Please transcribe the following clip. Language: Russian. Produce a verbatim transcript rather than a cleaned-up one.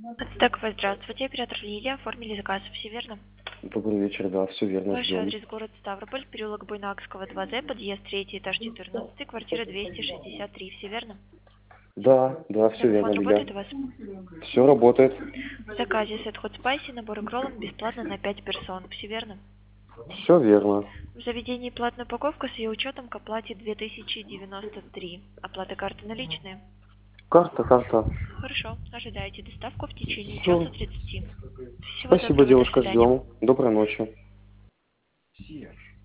Подстакова, здравствуйте, оператор Лилия, оформили заказ, все верно? Добрый вечер, да, все верно, Ваш ждем. адрес город Ставрополь, переулок Буйнакского, два З, подъезд третий, этаж четырнадцатый, квартира двести шестьдесят три, все верно? Да, да, все верно, Домофон Лиля. работает у вас? Все работает. В заказе сет хот спайси, набор роллом бесплатно на пять персон, все верно? Все верно. В заведении платная упаковка с ее учетом к оплате две тысячи девяносто три. Оплата карты наличные? Карта, карта. Хорошо, ожидайте доставку в течение часа Все. тридцати. Всего Спасибо, доброго, до девушка, свидания. ждем. Доброй ночи.